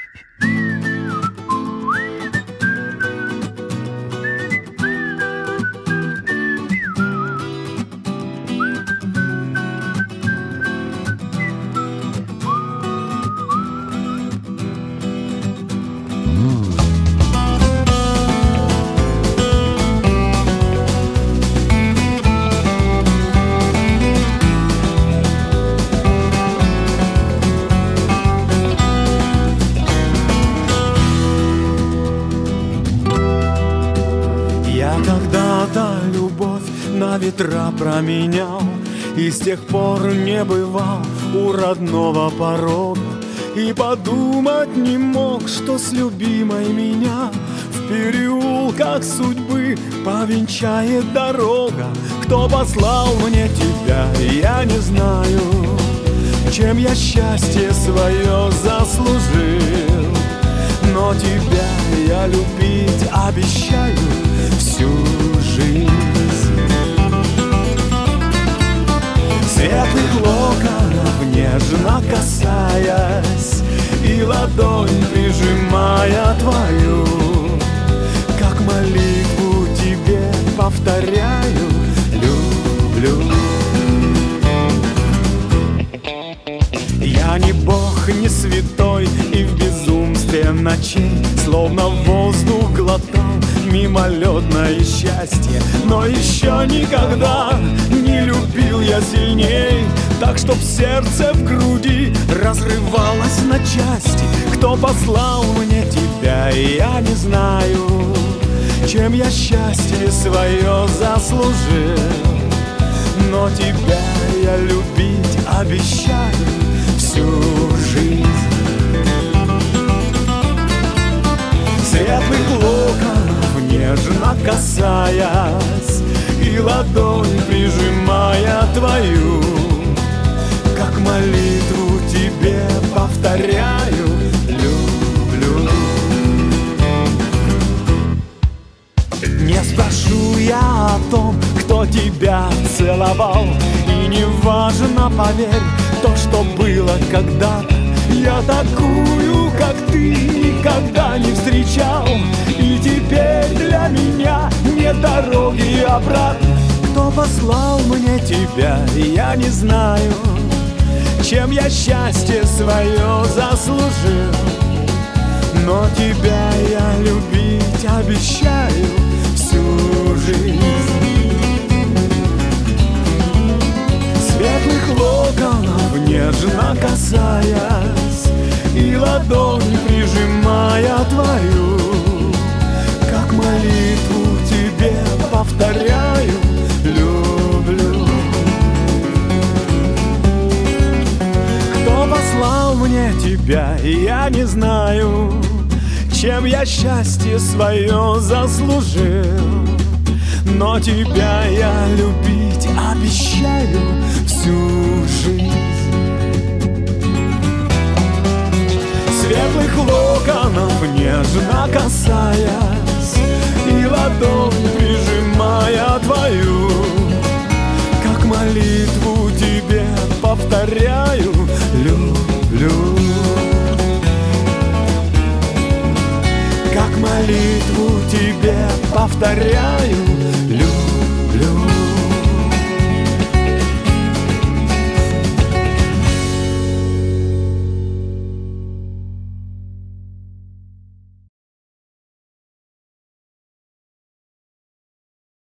Когда-то любовь на ветра променял, и с тех пор не бывал у родного порога, и подумать не мог, что с любимой меня в переулках судьбы повенчает дорога. Кто послал мне тебя, я не знаю, чем я счастье свое заслужил, но тебя я любить обещаю всю жизнь. Светлых локонов нежно касаясь и ладонь прижимая твою, как молитву тебе повторяю: люблю. Я не бог, не святой, и в безумстве ночей словно воздух глотал мимолетное счастье, но еще никогда не любил я сильней, так чтоб сердце в груди разрывалось на части. Кто послал мне тебя, я не знаю, чем я счастье свое заслужил, но тебя я любить обещаю всю жизнь. Светлых локонов нежно касаясь и ладонь прижимая твою, как молитву тебе повторяю: люблю. Не спрошу я о том, кто тебя целовал, и не важно, поверь, то, что было когда-то. Я такую, как ты, никогда не встречал, и теперь для меня нет дороги обратно. Кто послал мне тебя, я не знаю, чем я счастье свое заслужил, но тебя я любить обещаю всю жизнь. Светлых локонов нежно касаясь и ладонь прижимая твою, как молитву тебе повторяю: люблю. Кто послал мне тебя, я не знаю, чем я счастье свое заслужил, но тебя я любить обещаю всю жизнь. Светлых локонов нежно касаясь и ладонь прижимая твою, как молитву тебе повторяю: люблю. Как молитву тебе повторяю: